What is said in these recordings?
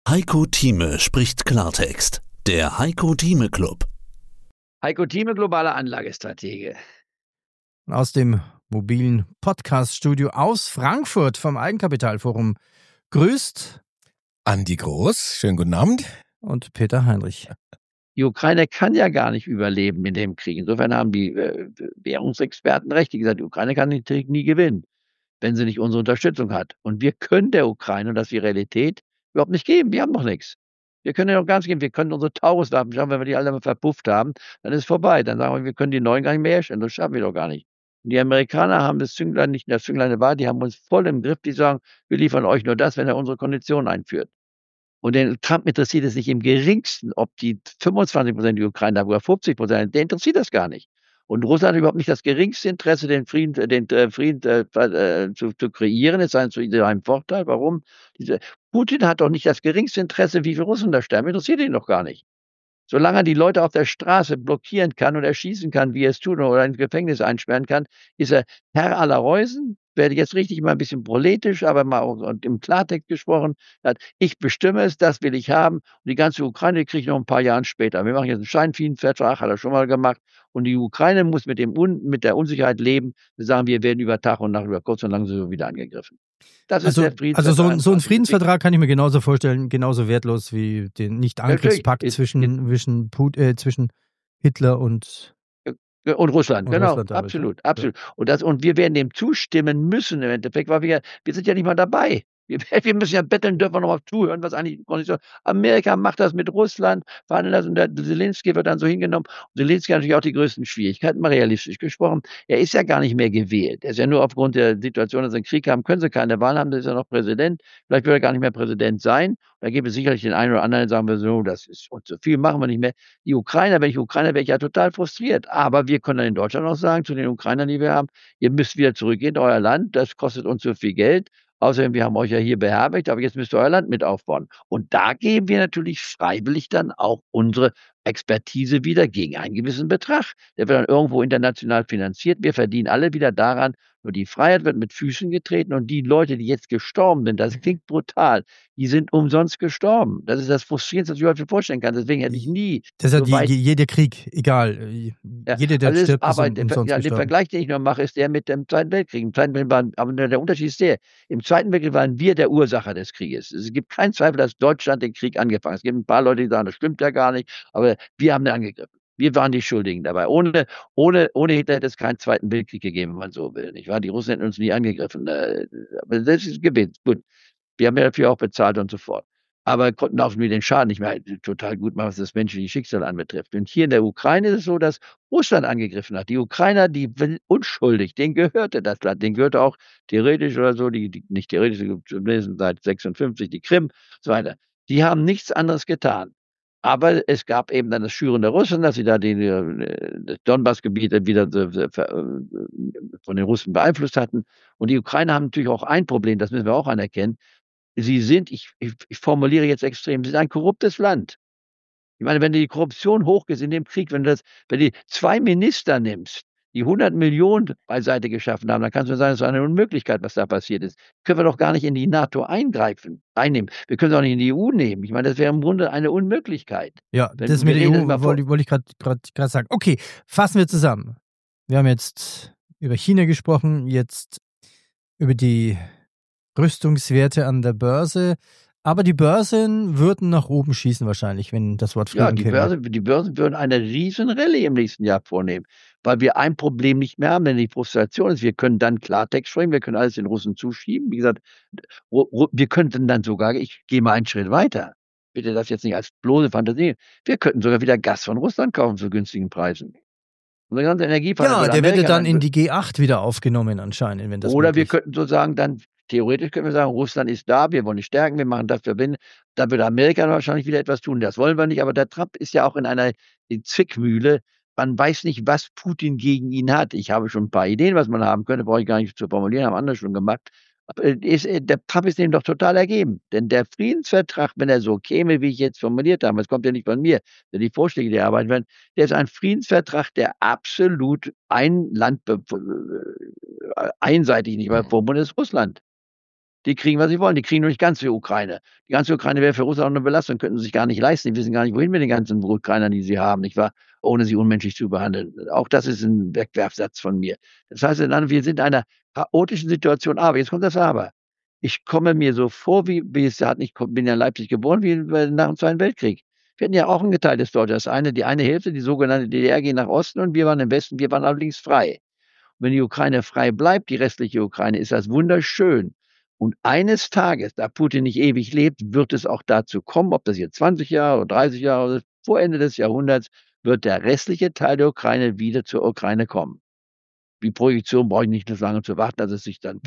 Heiko Thieme spricht Klartext. Der Heiko Thieme Club. Heiko Thieme, globaler Anlagestratege. Aus dem mobilen Podcast-Studio aus Frankfurt vom Eigenkapitalforum grüßt Andi Groß, schönen guten Abend. Und Peter Heinrich. Die Ukraine kann ja gar nicht überleben in dem Krieg. Insofern haben die Währungsexperten recht, die gesagt, die Ukraine kann den Krieg nie gewinnen, wenn sie nicht unsere Unterstützung hat. Und wir können der Ukraine, und das ist die Realität, überhaupt nicht geben. Wir haben noch nichts. Wir können ja noch gar nicht geben. Wir können unsere Tauruswaffen schaffen, wenn wir die alle mal verpufft haben, dann ist es vorbei. Dann sagen wir können die neuen gar nicht mehr herstellen. Das schaffen wir doch gar nicht. Und die Amerikaner haben das Zünglein nicht in der Zünglein der Wahrheit, die haben uns voll im Griff, die sagen, wir liefern euch nur das, wenn er unsere Konditionen einführt. Und den Trump interessiert es nicht im geringsten, ob die 25% die Ukraine haben oder 50%, der interessiert das gar nicht. Und Russland hat überhaupt nicht das geringste Interesse, den Frieden zu kreieren, es sei denn zu seinem Vorteil. Warum? Putin hat doch nicht das geringste Interesse, wie viele Russen da sterben, interessiert ihn doch gar nicht. Solange er die Leute auf der Straße blockieren kann und erschießen kann, wie er es tut, oder ins Gefängnis einsperren kann, ist er Herr aller Reusen. Werde jetzt richtig mal ein bisschen proletisch, aber mal und im Klartext gesprochen, hat, ich bestimme es, das will ich haben. Und die ganze Ukraine kriege ich noch ein paar Jahre später. Wir machen jetzt einen Scheinfriedensvertrag, hat er schon mal gemacht. Und die Ukraine muss mit der Unsicherheit leben. Wir sagen, wir werden über Tag und Nacht, über kurz und lang so wieder angegriffen. Das ist der Friedensvertrag. Also so ein Friedensvertrag kann ich mir genauso vorstellen, genauso wertlos wie den Nicht-Angriffspakt zwischen Hitler und Russland, genau, Russland absolut. Ja. Und wir werden dem zustimmen müssen im Endeffekt, weil wir sind ja nicht mal dabei. Wir müssen ja betteln, dürfen wir noch mal zuhören, was eigentlich Amerika macht das mit Russland, verhandelt das und der Zelensky wird dann so hingenommen. Und Zelensky hat natürlich auch die größten Schwierigkeiten, mal realistisch gesprochen. Er ist ja gar nicht mehr gewählt. Er ist ja nur aufgrund der Situation, dass sie einen Krieg haben, können sie keine Wahl haben, dann ist er noch Präsident. Vielleicht wird er gar nicht mehr Präsident sein. Da gibt es sicherlich den einen oder anderen, der sagen wir so, das ist uns zu viel, machen wir nicht mehr. Die Ukrainer, wenn ich Ukrainer wäre, ich ja total frustriert. Aber wir können dann in Deutschland auch sagen, zu den Ukrainern, die wir haben, ihr müsst wieder zurückgehen in euer Land, das kostet uns so viel Geld. Außerdem, wir haben euch ja hier beherbergt, aber jetzt müsst ihr euer Land mit aufbauen. Und da geben wir natürlich freiwillig dann auch unsere Expertise wieder gegen einen gewissen Betrag. Der wird dann irgendwo international finanziert. Wir verdienen alle wieder daran, nur die Freiheit wird mit Füßen getreten und die Leute, die jetzt gestorben sind, das klingt brutal, die sind umsonst gestorben. Das ist das Frustrierendste, was ich überhaupt vorstellen kann. Deswegen hätte ich nie... Das ist ja jeder Krieg, egal. Jeder, der stirbt, ist umsonst gestorben. Der Vergleich, den ich noch mache, ist der mit dem Zweiten Weltkrieg. Im Zweiten Weltkrieg aber der Unterschied ist der, im Zweiten Weltkrieg waren wir der Ursacher des Krieges. Es gibt keinen Zweifel, dass Deutschland den Krieg angefangen hat. Es gibt ein paar Leute, die sagen, das stimmt ja gar nicht, aber wir haben den angegriffen. Wir waren die Schuldigen dabei. Ohne Hitler hätte es keinen Zweiten Weltkrieg gegeben, wenn man so will. Nicht wahr? Die Russen hätten uns nie angegriffen. Aber das ist Gewinn. Gut. Wir haben ja dafür auch bezahlt und so fort. Aber konnten auch nur den Schaden nicht mehr total gut machen, was das menschliche Schicksal anbetrifft. Und hier in der Ukraine ist es so, dass Russland angegriffen hat. Die Ukrainer, die unschuldig, denen gehörte das Land, denen gehörte auch theoretisch oder so, die nicht theoretisch, seit 56, die Krim und so weiter. Die haben nichts anderes getan. Aber es gab eben dann das Schüren der Russen, dass sie da das Donbassgebiet wieder von den Russen beeinflusst hatten. Und die Ukrainer haben natürlich auch ein Problem, das müssen wir auch anerkennen. Sie sind, ich formuliere jetzt extrem, sie sind ein korruptes Land. Ich meine, wenn die Korruption hoch ist in dem Krieg, wenn du 2 Minister nimmst, die 100 Millionen beiseite geschaffen haben, dann kannst du sagen, das ist eine Unmöglichkeit, was da passiert ist. Können wir doch gar nicht in die NATO einnehmen. Wir können es auch nicht in die EU nehmen. Ich meine, das wäre im Grunde eine Unmöglichkeit. Ja, das mit der EU wollte ich gerade sagen. Okay, fassen wir zusammen. Wir haben jetzt über China gesprochen, jetzt über die Rüstungswerte an der Börse. Aber die Börsen würden nach oben schießen wahrscheinlich, wenn das Wort Frieden käme. Ja, die Börsen würden eine riesen Rallye im nächsten Jahr vornehmen, weil wir ein Problem nicht mehr haben, denn die Frustration ist, wir können dann Klartext sprechen, wir können alles den Russen zuschieben. Wie gesagt, wir könnten dann sogar, ich gehe mal einen Schritt weiter, bitte das jetzt nicht als bloße Fantasie, wir könnten sogar wieder Gas von Russland kaufen zu günstigen Preisen. Unsere ganze Energieverhandlung. Ja, der wird dann in die G8 wieder aufgenommen anscheinend, wenn das oder wir könnten sozusagen dann theoretisch können wir sagen, Russland ist da, wir wollen es stärken, wir machen das, wir binden. Da würde Amerika wahrscheinlich wieder etwas tun, das wollen wir nicht. Aber der Trump ist ja auch in einer Zwickmühle. Man weiß nicht, was Putin gegen ihn hat. Ich habe schon ein paar Ideen, was man haben könnte, brauche ich gar nicht zu formulieren, haben andere schon gemacht. Aber der Trump ist dem doch total ergeben. Denn der Friedensvertrag, wenn er so käme, wie ich jetzt formuliert habe, das kommt ja nicht von mir, denn die Vorschläge, die erarbeitet werden, der ist ein Friedensvertrag, der absolut ein Land einseitig nicht mehr verbunden ist, Russland. Die kriegen, was sie wollen. Die kriegen nur nicht ganz die Ukraine. Die ganze Ukraine wäre für Russland auch eine Belastung, könnten sie sich gar nicht leisten. Die wissen gar nicht, wohin mit den ganzen Ukrainern, die sie haben, nicht wahr? Ohne sie unmenschlich zu behandeln. Auch das ist ein Wegwerfsatz von mir. Das heißt, wir sind in einer chaotischen Situation. Aber, jetzt kommt das Aber. Ich komme mir so vor, wie es hat. Ich bin ja in Leipzig geboren, wie nach dem Zweiten Weltkrieg. Wir hatten ja auch ein geteiltes Deutschland. Die eine Hälfte, die sogenannte DDR, ging nach Osten und wir waren im Westen, wir waren allerdings frei. Wenn die Ukraine frei bleibt, die restliche Ukraine, ist das wunderschön. Und eines Tages, da Putin nicht ewig lebt, wird es auch dazu kommen, ob das jetzt 20 Jahre oder 30 Jahre ist, vor Ende des Jahrhunderts, wird der restliche Teil der Ukraine wieder zur Ukraine kommen. Die Projektion brauche ich nicht so lange zu warten, dass es sich dann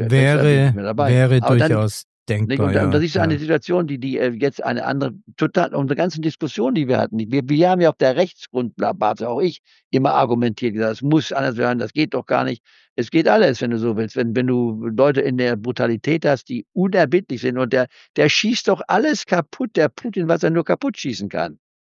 wäre durchaus denkbar. Und das ist eine Situation, die jetzt eine andere, total, unsere ganzen Diskussionen, die wir hatten, wir haben ja auf der Rechtsgrundbasis, auch ich, immer argumentiert, gesagt, es muss anders werden, das geht doch gar nicht. Es geht alles, wenn du so willst. Wenn du Leute in der Brutalität hast, die unerbittlich sind und der schießt doch alles kaputt, der Putin, was er nur kaputt schießen kann.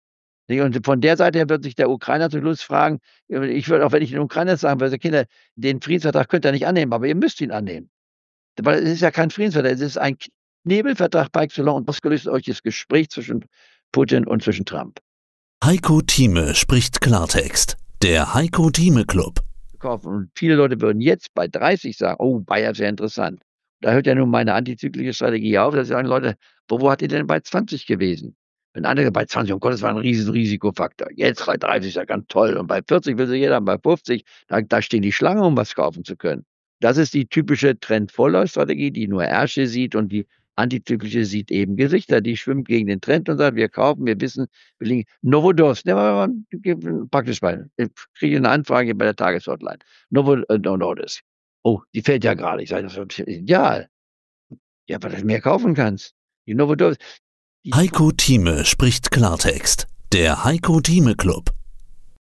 Und von der Seite her wird sich der Ukrainer zum Schluss fragen, ich würde auch, wenn ich den Ukrainer sagen würde, Kinder, den Friedensvertrag könnt ihr nicht annehmen, aber ihr müsst ihn annehmen. Weil es ist ja kein Friedensvertrag, es ist ein Knebelvertrag par excellence und was gelöst euch das Gespräch zwischen Putin und zwischen Trump. Heiko Thieme spricht Klartext. Der Heiko Thieme Club. Und viele Leute würden jetzt bei 30 sagen, oh, Bayer ist ja interessant. Da hört ja nun meine antizyklische Strategie auf, dass sie sagen, Leute, wo hat ihr denn bei 20 gewesen? Wenn andere bei 20, oh Gott, das war ein riesen Risikofaktor. Jetzt bei 30 ist ja ganz toll. Und bei 40 will sie jeder, bei 50, da stehen die Schlangen, um was kaufen zu können. Das ist die typische Trend-Follow-Strategie, die nur Ärsche sieht, und die antizyklische sieht eben Gesichter. Die schwimmt gegen den Trend und sagt, wir kaufen, wir wissen, wir liegen. Novodos, praktisch bei. Ich kriege eine Anfrage bei der Tageshotline. Novodos. Oh, die fällt ja gerade. Ich sage, das ist ideal. Ja, weil du mehr kaufen kannst. Die Novodos. Heiko Thieme spricht Klartext. Der Heiko Thieme Club.